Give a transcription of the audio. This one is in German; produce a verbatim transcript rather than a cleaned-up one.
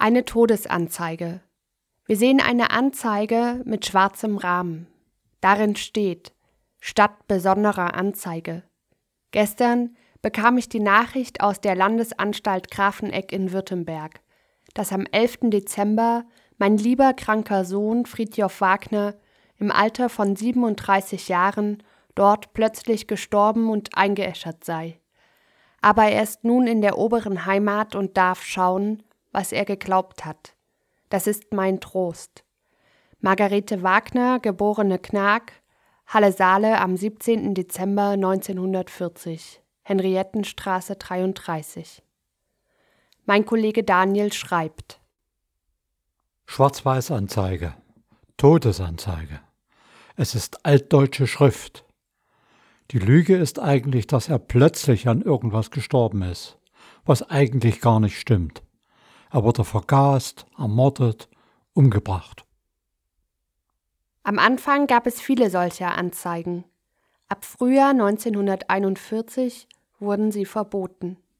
Eine Todesanzeige. Wir sehen eine Anzeige mit schwarzem Rahmen. Darin steht: Statt besonderer Anzeige. Gestern bekam ich die Nachricht aus der Landesanstalt Grafeneck in Württemberg, dass am elften Dezember mein lieber kranker Sohn Fridtjof Wagner im Alter von siebenunddreißig Jahren dort plötzlich gestorben und eingeäschert sei. Aber er ist nun in der oberen Heimat und darf schauen, was er geglaubt hat. Das ist mein Trost. Margarete Wagner, geborene Knag, Halle-Saale am siebzehnten Dezember neunzehnhundertvierzig, Henriettenstraße dreiunddreißig. Mein Kollege Daniel schreibt: Schwarz-Weiß-Anzeige, Todesanzeige. Es ist altdeutsche Schrift. Die Lüge ist eigentlich, dass er plötzlich an irgendwas gestorben ist, was eigentlich gar nicht stimmt. Er wurde vergast, ermordet, umgebracht. Am Anfang gab es viele solcher Anzeigen. Ab Frühjahr neunzehnhunderteinundvierzig wurden sie verboten.